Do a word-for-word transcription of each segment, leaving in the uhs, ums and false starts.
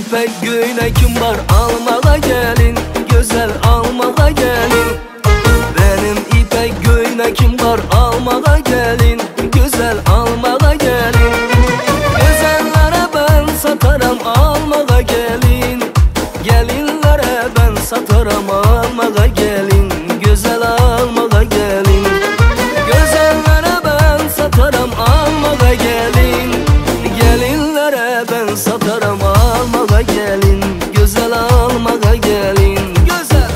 ipek göğnekim var, almağa gelin. Güzel almağa gelin. Benim ipek göğnekim var, almağa gelin. Güzel almağa gelin. Güzellere ben satarım, almağa gelin. Gelinlere ben satarım, almağa gelin. Güzel almağa gelin. Güzellere ben satarım, almağa gelin. Gelinlere ben satarım, almağa gelin. Güzel almağa gelin. Güzel.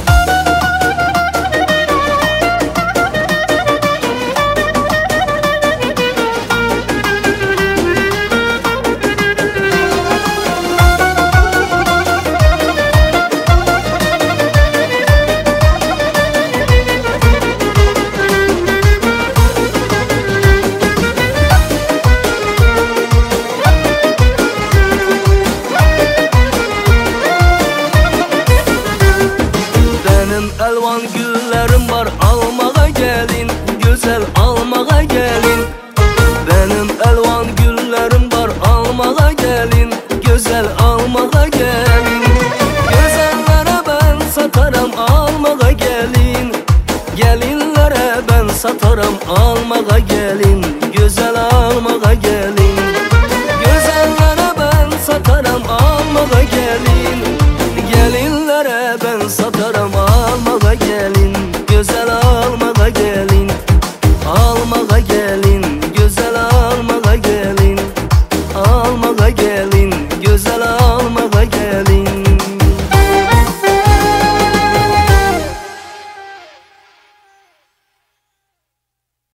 Elvan güllerim var, almağa gelin. Güzel almağa gelin. Benim elvan güllerim var, almağa gelin. Güzel almağa gelin. Güzellere ben satarım, almağa gelin. Gelinlere ben satarım, almağa gelin.